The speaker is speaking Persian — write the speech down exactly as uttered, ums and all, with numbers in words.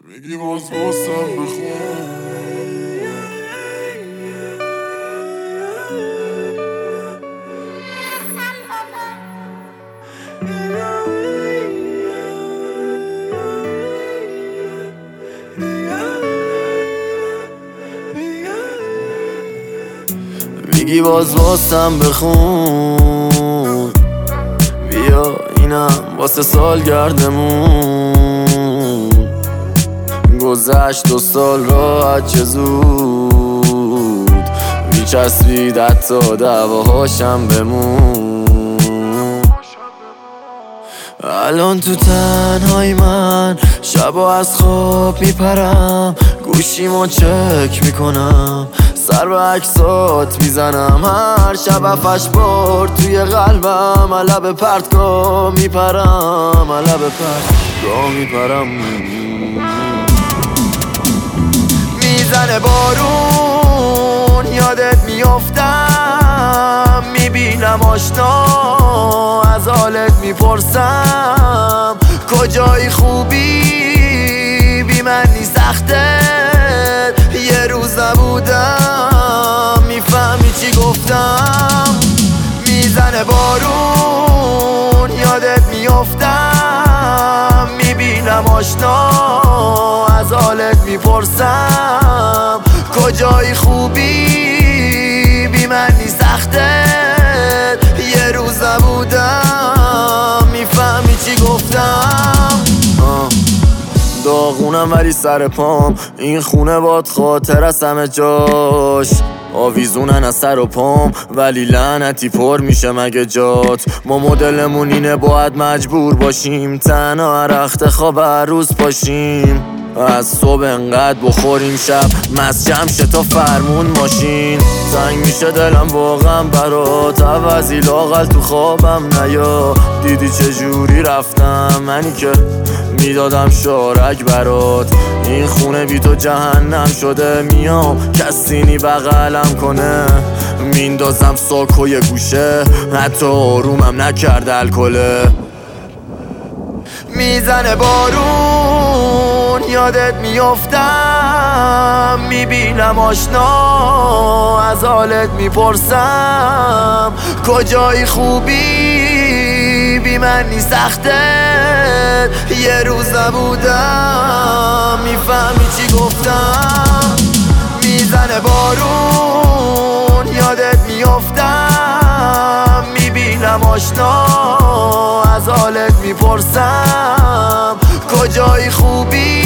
میگی باز واسم بخون. میگی باز واسم بخون، بیا اینم واسه سالگردمون. گذشت دو سال راحت چه زود، میچسبید حتی دعواهاشم بمون. الان تو تنهای من شبا از خواب میپرم، گوشیمو چک میکنم، سر به عکسات میزنم. هر شب افش بار توی قلبم، لب پرتگاه میپرم، لب پرتگاه میپرم. میزنه بارون یادت میافتم، میبینم آشنا از حالت میپرسم. کجای خوبی بی من نی سخته، یه روز نبودم میفهمی چی گفتم. میزنه بارون یادت میافتم، میبینم آشنا از حالت میپرسم. کجای خوبی بی من نی سخته، یه روز نبودم میفهمی چی گفتم. داغونم ولی سر پام، این خونه باد خاطر از همه جاش. آویزونن از سر و پام ولی لعنتی پر میشه مگه جات. ما مدلمون اینه باید مجبور باشیم، تنها هر وقت خواب هر روز پاشیم. از صبح انقدر بخوریم شب مست جمشه تا فرمون ماشین. تنگ میشه دلم واقعا برات، عوضی لاغل تو خوابم نیا. دیدی چجوری رفتم منی که میدادم شارک برات. این خونه بی تو جهنم شده، میام کسی نی بغلم کنه. میندازم ساکوی گوشه، حتی آرومم نکرد الکله. میزنه بارون یادت میافتم، میبینم آشنا از حالت میپرسم. کجای خوبی بی من نی سخته، یه روز نبودم میفهمی چی گفتم. میزنه بارون یادت میافتم، میبینم آشنا از حالت میپرسم. کجای خوبی